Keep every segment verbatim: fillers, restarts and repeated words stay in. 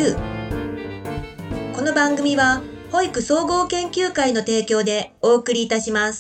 ュー。この番組は保育総合研究会の提供でお送りいたします。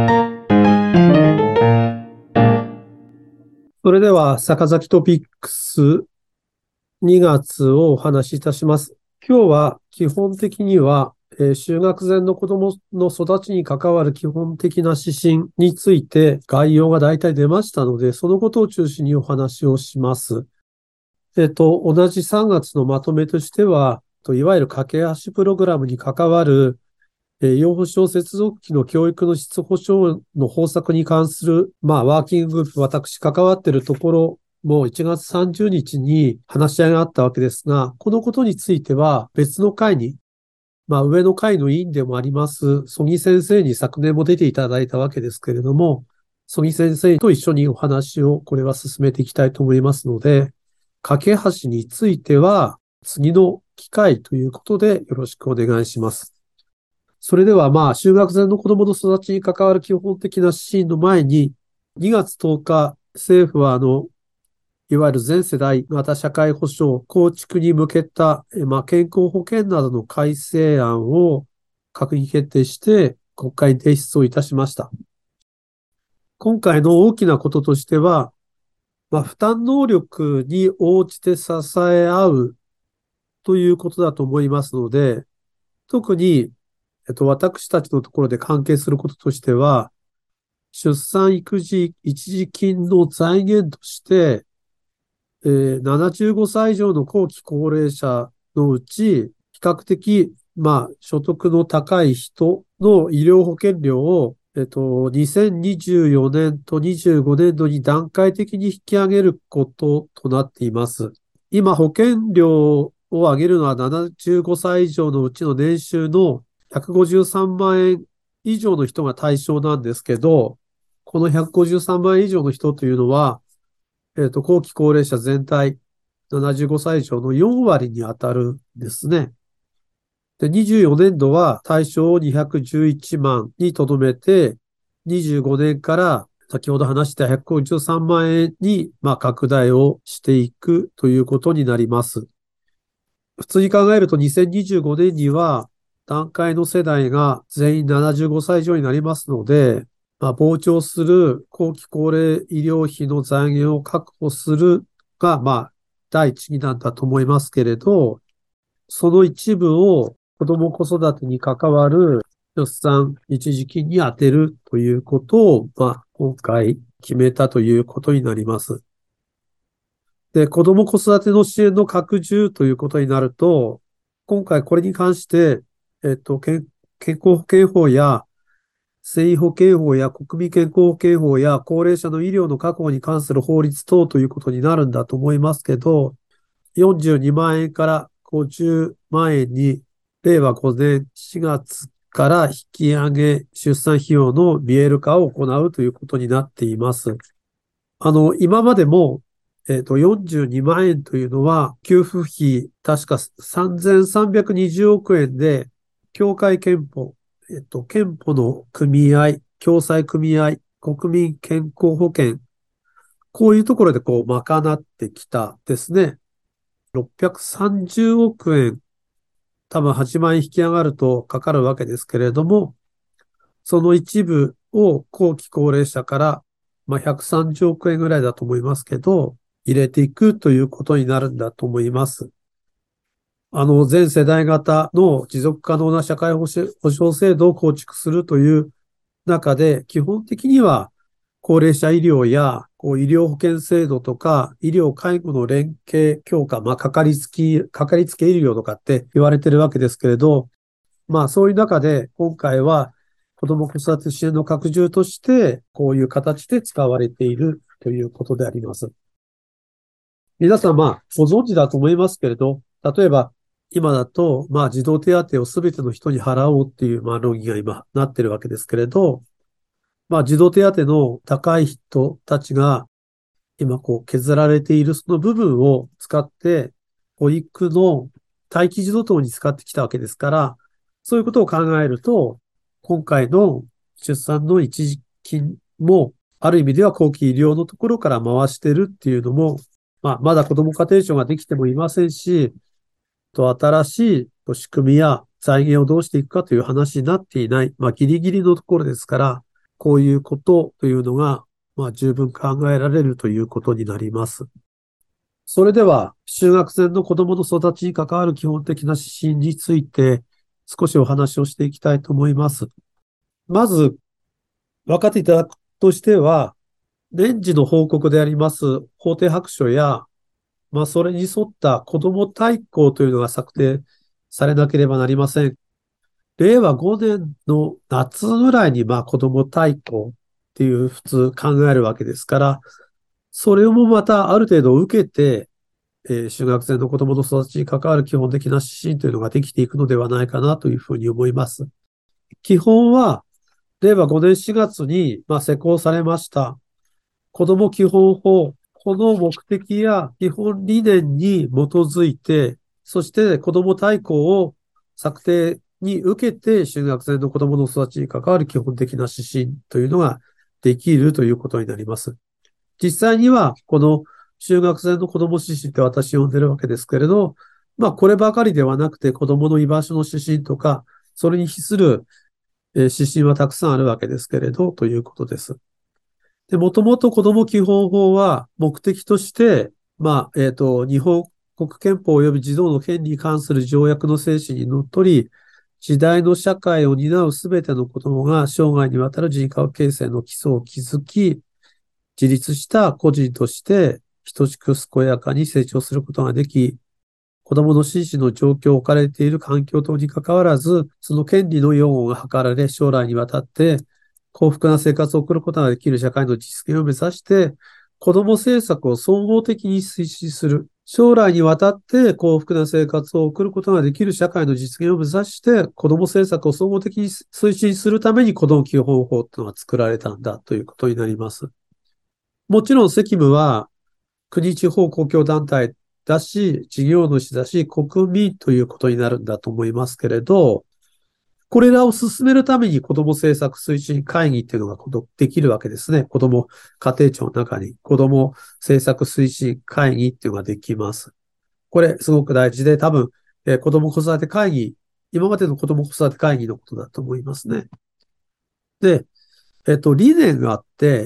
それでは、坂崎トピックスにがつをお話しいたします。今日は基本的には、えー就学前の子どもの育ちに関わる基本的な指針について概要が大体出ましたので、そのことを中心にお話をします。えっと、同じさんがつのまとめとしては、といわゆる架け橋プログラムに関わるえー養護小接続機の教育の質保証の方策に関する、まあ、ワーキンググループ、私関わっているところもいちがつさんじゅうにちに話し合いがあったわけですが、このことについては別の会に、まあ、上の会の委員でもあります、曽木先生に昨年も出ていただいたわけですけれども、曽木先生と一緒にお話をこれは進めていきたいと思いますので、架け橋については次の機会ということでよろしくお願いします。それではまあ、就学前の子どもの育ちに関わる基本的な指針の前に、にがつとおか、政府はあの、いわゆる全世代型社会保障構築に向けた、まあ、健康保険などの改正案を閣議決定して国会に提出をいたしました。今回の大きなこととしては、まあ、負担能力に応じて支え合うということだと思いますので、特にえっと、私たちのところで関係することとしては、出産育児一時金の財源として、えー、ななじゅうごさい以上の後期高齢者のうち、比較的、まあ、所得の高い人の医療保険料を、えっと、にせんにじゅうよねんとにじゅうごねんどに段階的に引き上げることとなっています。今、保険料を上げるのはななじゅうごさい以上のうちの年収のひゃくごじゅうさんまんえん以上の人が対象なんですけど、このひゃくごじゅうさんまんえん以上の人というのは、えっと、後期高齢者全体ななじゅうごさい以上のよんわりに当たるんですね。で、にじゅうよねんどは対象をにひゃくじゅういちまんにとどめて、にじゅうごねんから先ほど話したひゃくごじゅうさんまんえんに、まあ、拡大をしていくということになります。普通に考えるとにせんにじゅうごねんには団塊の世代が全員ななじゅうごさい以上になりますので、まあ、膨張する後期高齢医療費の財源を確保するが、まあ、第一義なんだと思いますけれど、その一部を子ども子育てに関わる出産一時金に充てるということを、まあ、今回決めたということになります。で、子ども子育ての支援の拡充ということになると、今回これに関して、えっと、健健康保険法や生命保険法や国民健康保険法や高齢者の医療の確保に関する法律等ということになるんだと思いますけど、よんじゅうにまんえんからごじゅうまんえんに、れいわごねんしがつから引き上げ出産費用の見える化を行うということになっています。あの、今までも、えっと、よんじゅうにまんえんというのは、給付費、確かさんぜんさんびゃくにじゅうおくえんで、協会憲法、えっと、憲法の組合、共済組合、国民健康保険、こういうところでこう、賄ってきたですね。ろっぴゃくさんじゅうおくえん、多分はちまんえん引き上がるとかかるわけですけれども、その一部を後期高齢者から、まあ、ひゃくさんじゅうおくえんぐらいだと思いますけど、入れていくということになるんだと思います。あの、全世代型の持続可能な社会保障制度を構築するという中で、基本的には高齢者医療やこう医療保険制度とか医療介護の連携強化、まあ、かかりつき、かかりつけ医療とかって言われてるわけですけれど、まあそういう中で今回は子ども子育て支援の拡充としてこういう形で使われているということであります。皆さんまあご存知だと思いますけれど、例えば今だとまあ児童手当をすべての人に払おうっていうまあ論議が今なってるわけですけれど、まあ児童手当の高い人たちが今こう削られているその部分を使って保育の待機児童等に使ってきたわけですから、そういうことを考えると、今回の出産の一時金も、ある意味では後期医療のところから回してるっていうのも、まあ、まだ子ども家庭庁ができてもいませんし、 と新しい仕組みや財源をどうしていくかという話になっていない、まあ、ギリギリのところですから、こういうことというのが、まあ、十分考えられるということになります。それでは、就学前の子供の育ちに関わる基本的な指針について、少しお話をしていきたいと思います。まず、分かっていただくとしては、年次の報告であります法定白書や、まあ、それに沿った子ども大綱というのが策定されなければなりません。れいわごねんの夏ぐらいに、まあ、子ども大綱っていう普通考えるわけですから、それもまたある程度受けて、えー、就学生の子どもの育ちに関わる基本的な指針というのができていくのではないかなというふうに思います。基本は、れいわごねんしがつに、まあ、施行されました子ども基本法、この目的や基本理念に基づいて、そして子ども大綱を策定に受けて、就学前の子どもの育ちに関わる基本的な指針というのができるということになります。実際には、この就学前の子ども指針って私呼んでるわけですけれど、まあ、こればかりではなくて、子どもの居場所の指針とか、それに比する指針はたくさんあるわけですけれど、ということです。で、もともと子ども基本法は目的として、まあ、えっと、日本国憲法及び児童の権利に関する条約の精神にのっとり、時代の社会を担うすべての子どもが生涯にわたる人格形成の基礎を築き、自立した個人として等しく健やかに成長することができ、子どもの心身の状況を置かれている環境等に関わらず、その権利の擁護が図られ、将来にわたって幸福な生活を送ることができる社会の実現を目指して、子ども政策を総合的に推進する。将来にわたって幸福な生活を送ることができる社会の実現を目指して、子ども政策を総合的に推進するために子ども基本法というのが作られたんだということになります。もちろん責務は国地方公共団体だし、事業主だし、国民ということになるんだと思いますけれど、これらを進めるために子ども政策推進会議っていうのができるわけですね。子ども家庭庁の中に子ども政策推進会議っていうのができます。これすごく大事で、多分、えー、子ども子育て会議、今までの子ども子育て会議のことだと思いますね。で、えっと、理念があって、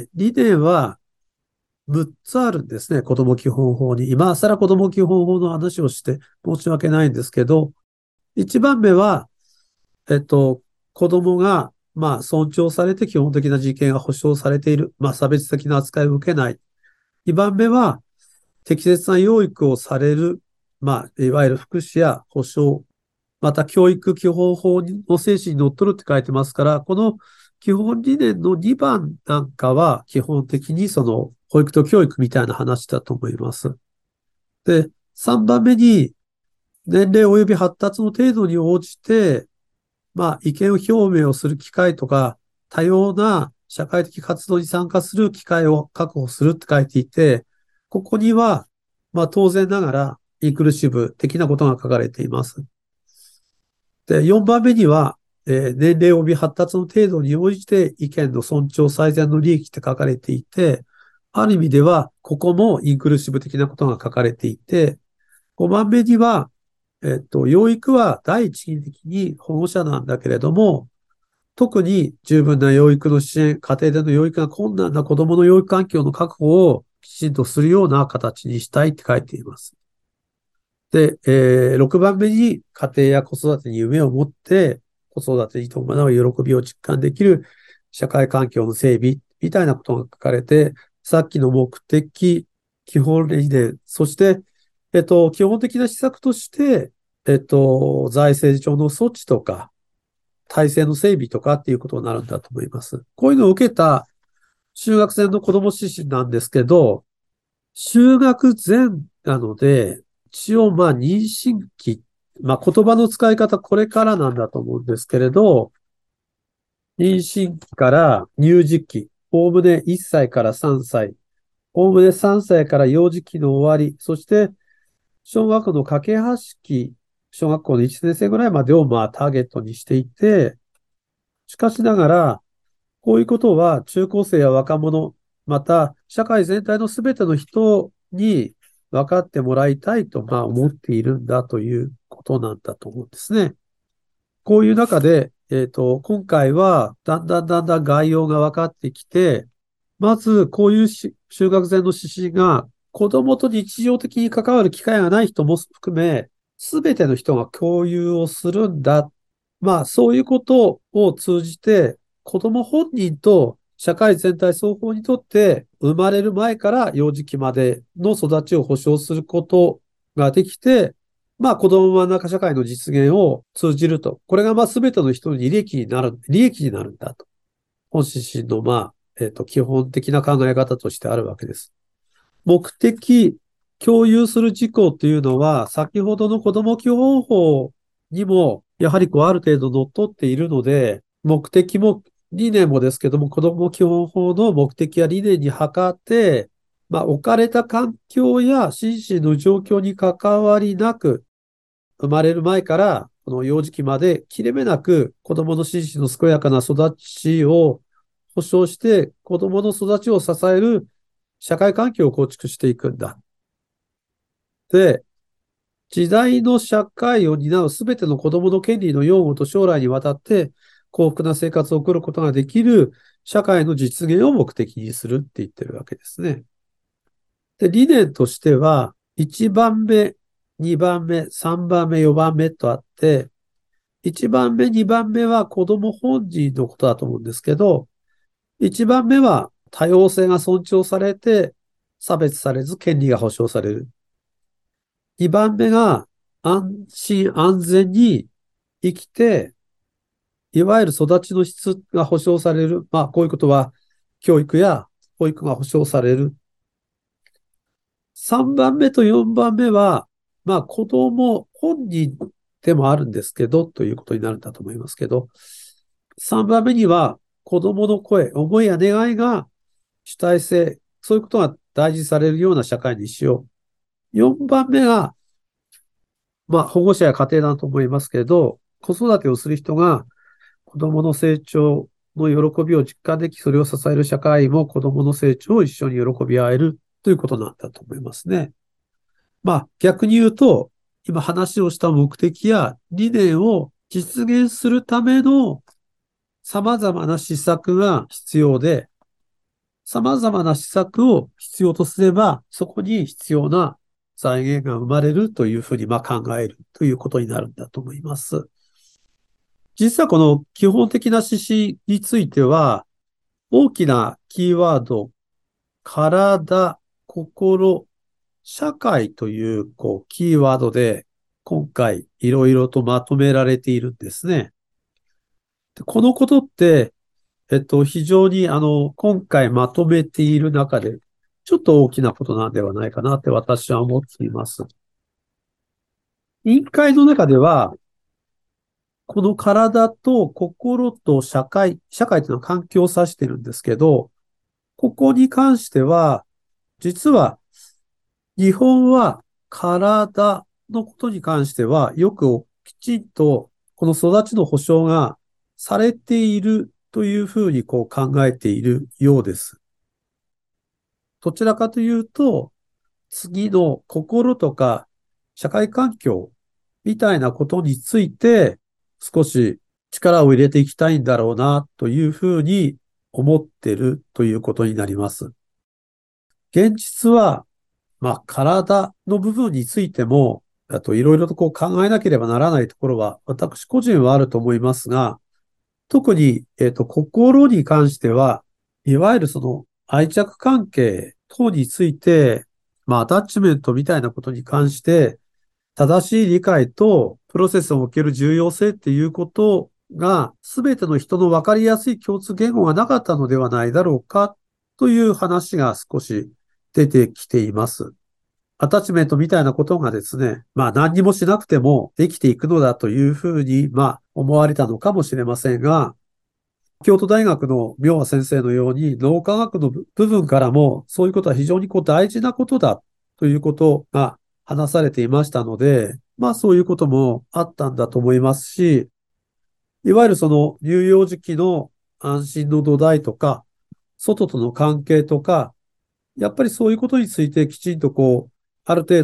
理念はむっつあるんですね。子ども基本法に。今更子ども基本法の話をして申し訳ないんですけど、一番目は、えっと、子供が、まあ、尊重されて基本的な人権が保障されている。まあ、差別的な扱いを受けない。にばんめは、適切な養育をされる。まあ、いわゆる福祉や保障。また、教育基本法の精神にのっとるって書いてますから、この基本理念のにばんなんかは、基本的にその、保育と教育みたいな話だと思います。で、さんばんめに、年齢及び発達の程度に応じて、まあ、意見表明をする機会とか、多様な社会的活動に参加する機会を確保するって書いていて、ここには、まあ当然ながら、インクルーシブ的なことが書かれています。で、よんばんめには、えー、年齢及び発達の程度に応じて意見の尊重最善の利益って書かれていて、ある意味では、ここもインクルーシブ的なことが書かれていて、ごばんめには、えっと、養育は第一義的に保護者なんだけれども、特に十分な養育の支援、家庭での養育が困難な子供の養育環境の確保をきちんとするような形にしたいって書いています。で、えー、ろくばんめに家庭や子育てに夢を持って子育てに伴う喜びを実感できる社会環境の整備みたいなことが書かれて、さっきの目的、基本理念、そして、えっと、基本的な施策として、えっと、財政上の措置とか、体制の整備とかっていうことになるんだと思います。こういうのを受けた就学前の子ども指針なんですけど、就学前なので、一応まあ妊娠期、まあ言葉の使い方これからなんだと思うんですけれど、妊娠期から乳児期、おおむねいっさいからさんさい、おおむねさんさいから幼児期の終わり、そして小学校の架け橋期、小学校のいちねん生ぐらいまでをまあターゲットにしていて、しかしながら、こういうことは中高生や若者、また社会全体のすべての人に分かってもらいたいとまあ思っているんだというこことなんだと思うんですね。こういう中で、えっと、今回はだんだんだんだん概要が分かってきて、まずこういうし就学前の指針が子供と日常的に関わる機会がない人も含め、すべての人が共有をするんだ。まあ、そういうことを通じて、子供本人と社会全体双方にとって生まれる前から幼児期までの育ちを保障することができて、まあ子供真ん中社会の実現を通じると。これがまあ全ての人に利益になる、利益になるんだと。本指針のまあ、えっと、基本的な考え方としてあるわけです。目的、共有する事項っていうのは、先ほどの子供基本法にも、やはりこうある程度乗っ取っているので、目的も理念もですけども、子供基本法の目的や理念に測って、まあ、置かれた環境や心身の状況に関わりなく、生まれる前から、この幼児期まで切れ目なく子供の心身の健やかな育ちを保障して、子供の育ちを支える社会環境を構築していくんだ。で、時代の社会を担うすべての子供の権利の擁護と将来にわたって幸福な生活を送ることができる社会の実現を目的にするって言ってるわけですね。で、理念としては、いちばんめ、にばんめ、さんばんめ、よんばんめとあって、いちばんめ、にばんめは子供本人のことだと思うんですけど、いちばんめは多様性が尊重されて、差別されず権利が保障される。にばんめが安心安全に生きて、いわゆる育ちの質が保障される。まあ、こういうことは教育や保育が保障される。さんばんめとよんばんめは、まあ、子供本人でもあるんですけど、ということになるんだと思いますけど、さんばんめには子供の声、思いや願いが主体性、そういうことが大事されるような社会にしよう。よんばんめが、まあ、保護者や家庭だと思いますけど、子育てをする人が子供の成長の喜びを実感でき、それを支える社会も子供の成長を一緒に喜び合えるということなんだと思いますね。まあ、逆に言うと、今話をした目的や理念を実現するための様々な施策が必要で、様々な施策を必要とすれば、そこに必要な財源が生まれるというふうにまあ考えるということになるんだと思います。実はこの基本的な指針については、大きなキーワード、体、心、社会という、こう、キーワードで、今回、いろいろとまとめられているんですね。でこのことって、えっと、非常に、あの、今回まとめている中で、ちょっと大きなことなんではないかなって私は思っています。委員会の中では、この体と心と社会、社会というのは環境を指してるんですけど、ここに関しては、実は日本は体のことに関しては、よくきちんとこの育ちの保障がされているというふうにこう考えているようです。どちらかというと、次の心とか社会環境みたいなことについて少し力を入れていきたいんだろうなというふうに思っているということになります。現実はまあ、体の部分についても、あといろいろとこう考えなければならないところは、私個人はあると思いますが、特に、えっと、心に関しては、いわゆるその愛着関係等について、まあ、アタッチメントみたいなことに関して、正しい理解とプロセスを受ける重要性っていうことが、すべての人の分かりやすい共通言語がなかったのではないだろうか、という話が少し出てきています。アタッチメントみたいなことがですね、まあ何にもしなくてもできていくのだというふうに、まあ思われたのかもしれませんが、京都大学の明和先生のように脳科学の部分からもそういうことは非常にこう大事なことだということが話されていましたので、まあそういうこともあったんだと思いますし、いわゆるその乳幼児期の安心の土台とか、外との関係とか、やっぱりそういうことについてきちんとこう、ある程度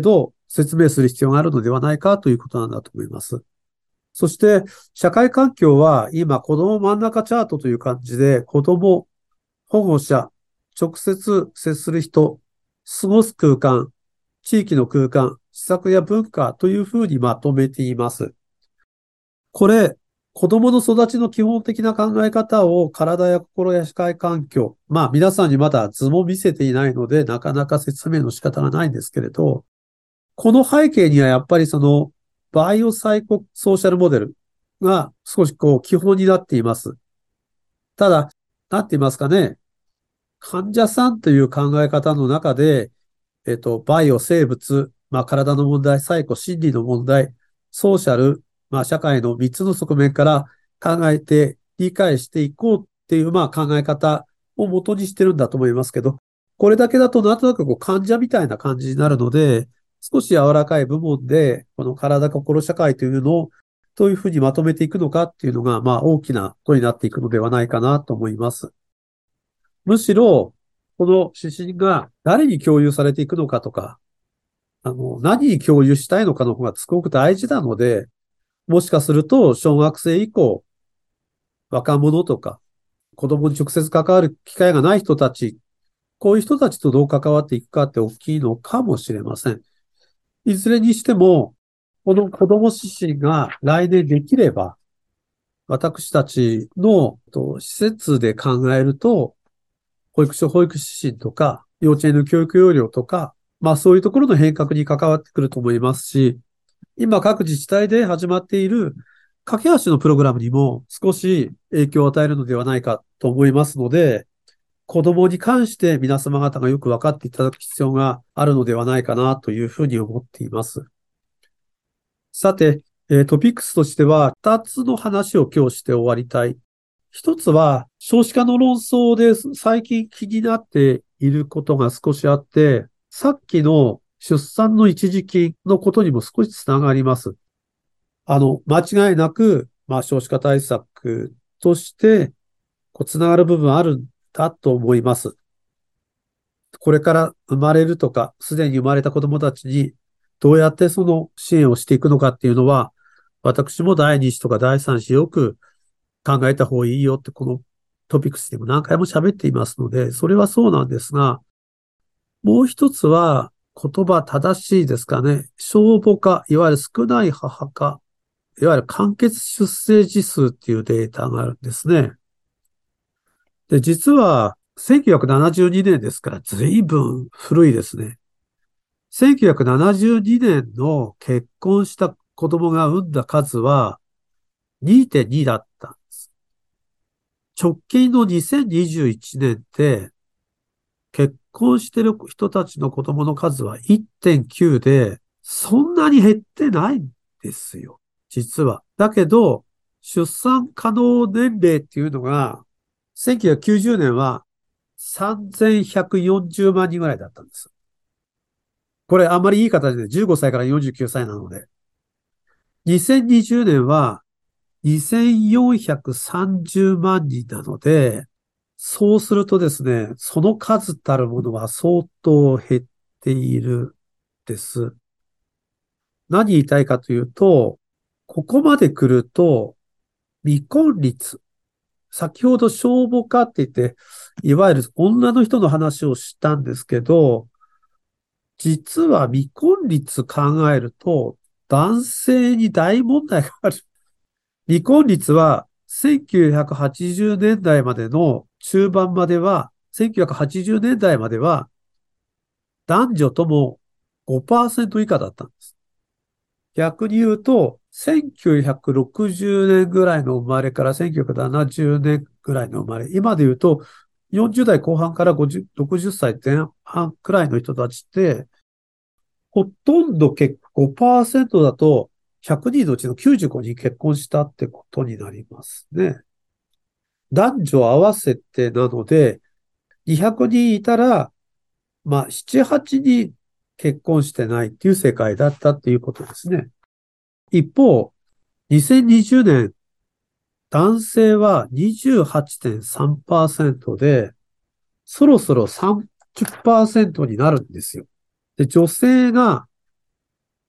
説明する必要があるのではないかということなんだと思います。そして、社会環境は今、子供真ん中チャートという感じで、子供、保護者、直接接する人、過ごす空間、地域の空間、施策や文化というふうにまとめています。これ、子供の育ちの基本的な考え方を体や心や社会環境、まあ皆さんにまだ図も見せていないので、なかなか説明の仕方がないんですけれど、この背景にはやっぱりそのバイオサイコソーシャルモデルが少しこう基本になっています。ただ、なんて言いますかね、患者さんという考え方の中で、えっと、バイオ、生物、まあ体の問題、サイコ、心理の問題、ソーシャル、まあ社会のみっつの側面から考えて理解していこうっていうまあ考え方を元にしてるんだと思いますけど、これだけだとなんとなくこう患者みたいな感じになるので、少し柔らかい部門で、この体、心、社会というのをどういうふうにまとめていくのかっていうのが、まあ大きなことになっていくのではないかなと思います。むしろ、この指針が誰に共有されていくのかとか、あの、何に共有したいのかの方がすごく大事なので、もしかすると小学生以降、若者とか、子供に直接関わる機会がない人たち、こういう人たちとどう関わっていくかって大きいのかもしれません。いずれにしても、この子供指針が来年できれば、私たちの施設で考えると、保育所保育指針とか、幼稚園の教育要領とか、まあそういうところの変革に関わってくると思いますし、今各自治体で始まっている架け橋のプログラムにも少し影響を与えるのではないかと思いますので、子供に関して皆様方がよく分かっていただく必要があるのではないかなというふうに思っています。さて、トピックスとしてはふたつの話を今日して終わりたい。一つは少子化の論争で最近気になっていることが少しあって、さっきの出産の一時金のことにも少しつながります。あの、間違いなく、まあ少子化対策としてこうつながる部分あるんだと思います。これから生まれるとか、すでに生まれた子供たちにどうやってその支援をしていくのかっていうのは、私もだいに子とかだいさん子よく考えた方がいいよってこのトピックスでも何回も喋っていますので、それはそうなんですが、もう一つは言葉正しいですかね。少母化、いわゆる少ない母化、いわゆる間欠出生児数っていうデータがあるんですね。で、実はせんきゅうひゃくななじゅうにねんですから随分古いですね。せんきゅうひゃくななじゅうにねんの結婚した子供が産んだ数は にてんに だったんです。直近のにせんにじゅういちねんって結婚してる人たちの子供の数は いってんきゅう で、そんなに減ってないんですよ。実は。だけど、出産可能年齢っていうのが、せんきゅうひゃくきゅうじゅうねんはさんぜんひゃくよんじゅうまん人ぐらいだったんです。これあんまりいい形でじゅうごさいからよんじゅうきゅうさいなので。にせんにじゅうねんはにせんよんひゃくさんじゅうまん人なので、そうするとですね、その数たるものは相当減っているです。何言いたいかというと、ここまで来ると、未婚率。先ほど少母化って言って、いわゆる女の人の話をしたんですけど、実は未婚率考えると、男性に大問題がある。未婚率はせんきゅうひゃくはちじゅうねんだいまでの中盤までは、せんきゅうひゃくはちじゅうねんだいまでは男女ともごパーセント以下だったんです。逆に言うと、せんきゅうひゃくろくじゅうねんぐらいの生まれからせんきゅうひゃくななじゅうねんぐらいの生まれ、今で言うとよんじゅう代後半からごじゅう、ろくじゅっさい前半くらいの人たちって、ほとんど結ごパーセントだとひゃくにんのうちのきゅうじゅうごにん結婚したってことになりますね。男女合わせてなので、にひゃくにんいたら、まあ、なな、はちにん結婚してないっていう世界だったっていうことですね。一方、にせんにじゅうねん、男性は にじゅうはちてんさんパーセント で、そろそろさんじゅっパーセントになるんですよ。で、女性が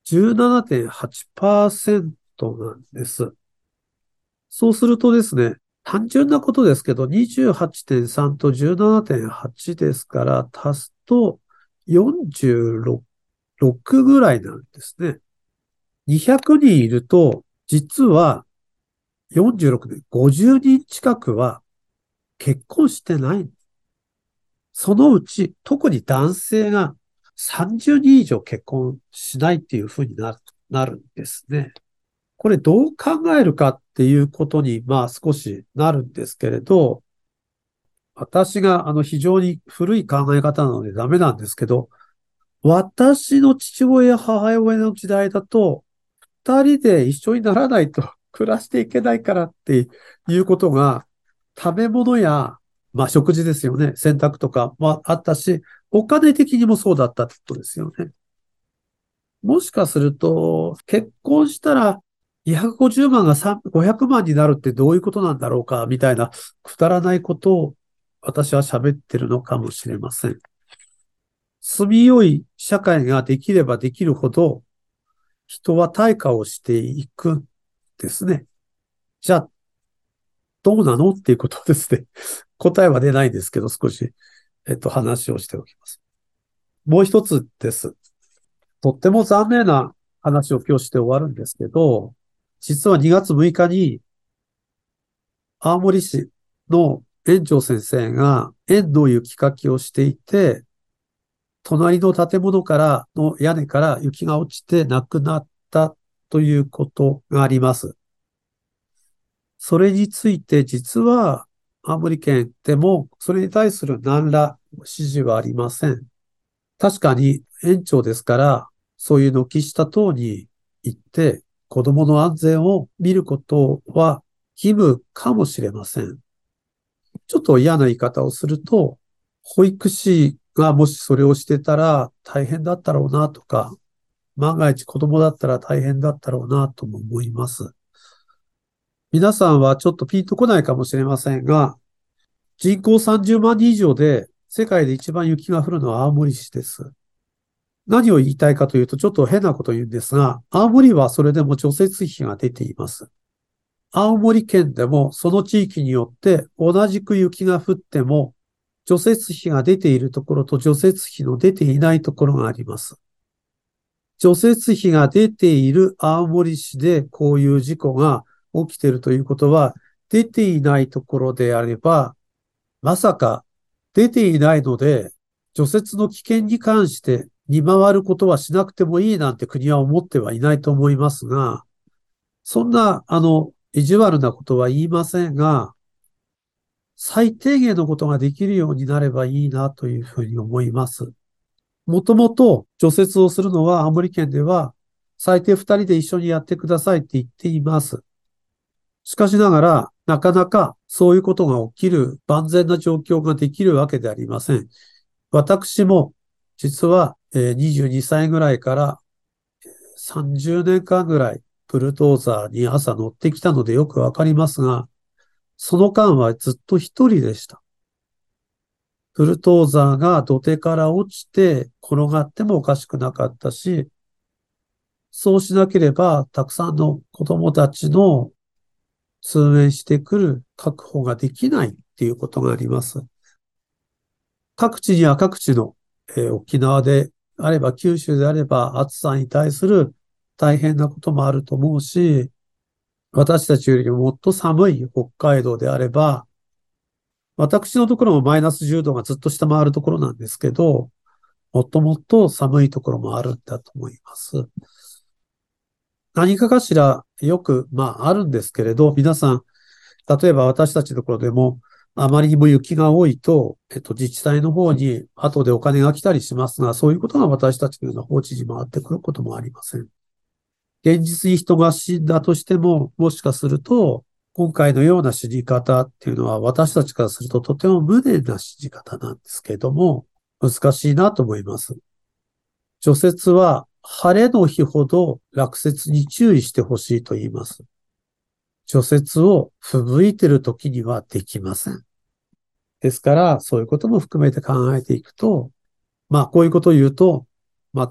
じゅうななてんはちパーセント なんです。そうするとですね、単純なことですけど、にじゅうはちてんさんと じゅうななてんはち ですから、足すとよんじゅうろくぐらいなんですね。にひゃくにんいると、実はよんじゅうろくでごじゅうにん近くは結婚してない。そのうち、特に男性がさんじゅうにん以上結婚しないっていうふうになる、なるんですね。これどう考えるかっていうことに、まあ少しなるんですけれど、私があの非常に古い考え方なのでダメなんですけど、私の父親、母親の時代だと、二人で一緒にならないと暮らしていけないからっていうことが、食べ物や、まあ食事ですよね。洗濯とかもあったし、お金的にもそうだったってことですよね。もしかすると、結婚したらにひゃくごじゅうまんがごひゃくまんになるってどういうことなんだろうか、みたいなくだらないことを私は喋ってるのかもしれません。住みよい社会ができればできるほど、人は対価をしていくんですね。じゃあ、どうなのっていうことですね。答えは出ないんですけど、少し、えっと、話をしておきます。もう一つです。とっても残念な話を今日して終わるんですけど、実はにがつむいかに、青森市の園長先生が園の雪かきをしていて、隣の建物からの屋根から雪が落ちて亡くなったということがあります。それについて実は青森県でもそれに対する何ら指示はありません。確かに園長ですから、そういう軒下等に行って子供の安全を見ることは義務かもしれません。ちょっと嫌な言い方をすると、保育士がもしそれをしてたら大変だったろうなとか、万が一子供だったら大変だったろうなとも思います。皆さんはちょっとピンとこないかもしれませんが、人口さんじゅうまんにん以上で世界で一番雪が降るのは青森市です。何を言いたいかというと、ちょっと変なことを言うんですが、青森はそれでも除雪費が出ています。青森県でもその地域によって同じく雪が降っても、除雪費が出ているところと除雪費の出ていないところがあります。除雪費が出ている青森市でこういう事故が起きているということは、出ていないところであれば、まさか出ていないので、除雪の危険に関して見回ることはしなくてもいいなんて国は思ってはいないと思いますが、そんな、あの、意地悪なことは言いませんが、最低限のことができるようになればいいなというふうに思います。もともと除雪をするのは青森県では最低ふたりで一緒にやってくださいって言っています。しかしながら、なかなかそういうことが起きる万全な状況ができるわけでありません。私も実はにじゅうにさいぐらいからさんじゅうねんかんぐらいブルドーザーに朝乗ってきたのでよくわかりますが、その間はずっと一人でした。ブルドーザーが土手から落ちて転がってもおかしくなかったし、そうしなければたくさんの子供たちの通園してくる確保ができないっていうことがあります。各地には各地の、えー沖縄であれば九州であれば暑さに対する大変なこともあると思うし、私たちよりももっと寒い北海道であれば、私のところもマイナスじゅうどがずっと下回るところなんですけど、もっともっと寒いところもあるんだと思います。何かかしらよく、まああるんですけれど、皆さん、例えば私たちのところでも、あまりにも雪が多いと、えっと、自治体の方に後でお金が来たりしますが、そういうことが私たちのような放置に回ってくることもありません。現実に人が死んだとしても、もしかすると、今回のような死に方っていうのは私たちからするととても無念な死に方なんですけれども、難しいなと思います。除雪は晴れの日ほど落雪に注意してほしいと言います。除雪を吹雪いている時にはできません。ですから、そういうことも含めて考えていくと、まあ、こういうことを言うと、また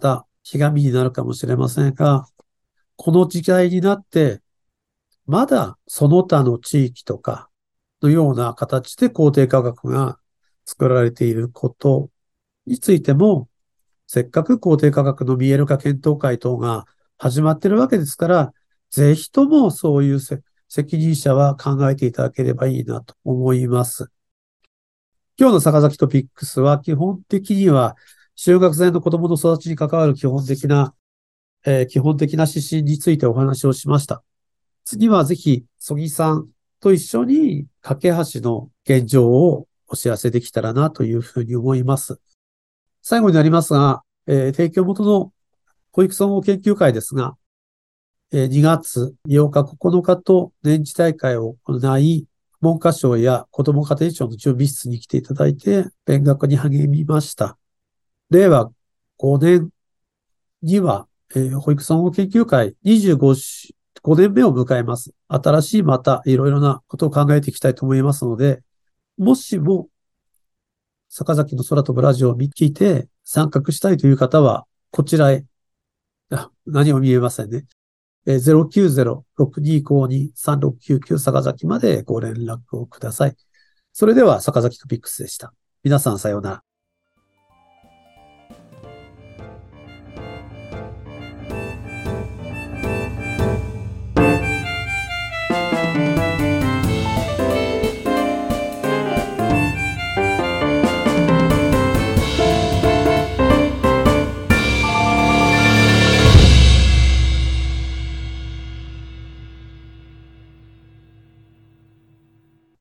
ひがみになるかもしれませんが、この時代になって、まだその他の地域とかのような形で公定価格が作られていることについても、せっかく公定価格の見える化検討会等が始まっているわけですから、ぜひともそういう責任者は考えていただければいいなと思います。今日の坂崎トピックスは基本的には就学前の子どもの育ちに関わる基本的な、えー、基本的な指針についてお話をしました。次はぜひ、曽木さんと一緒に架け橋の現状をお知らせできたらなというふうに思います。最後になりますが、えー、提供元の保育総合研究会ですが、えー、にがつようか、ここのかと年次大会を行い、文科省や子ども家庭庁の準備室に来ていただいて、勉学に励みました。れいわごねんには、えー、保育総合研究会にじゅうごねんめを迎えます。新しいまたいろいろなことを考えていきたいと思いますので、もしも坂崎の空飛ぶラジオを聞いて参画したいという方は、こちらへ、あ、何も見えませんね。ゼロきゅうゼロ ろくにごに さんろくきゅうきゅう 坂崎までご連絡をください。それでは坂崎トピックスでした。皆さんさようなら。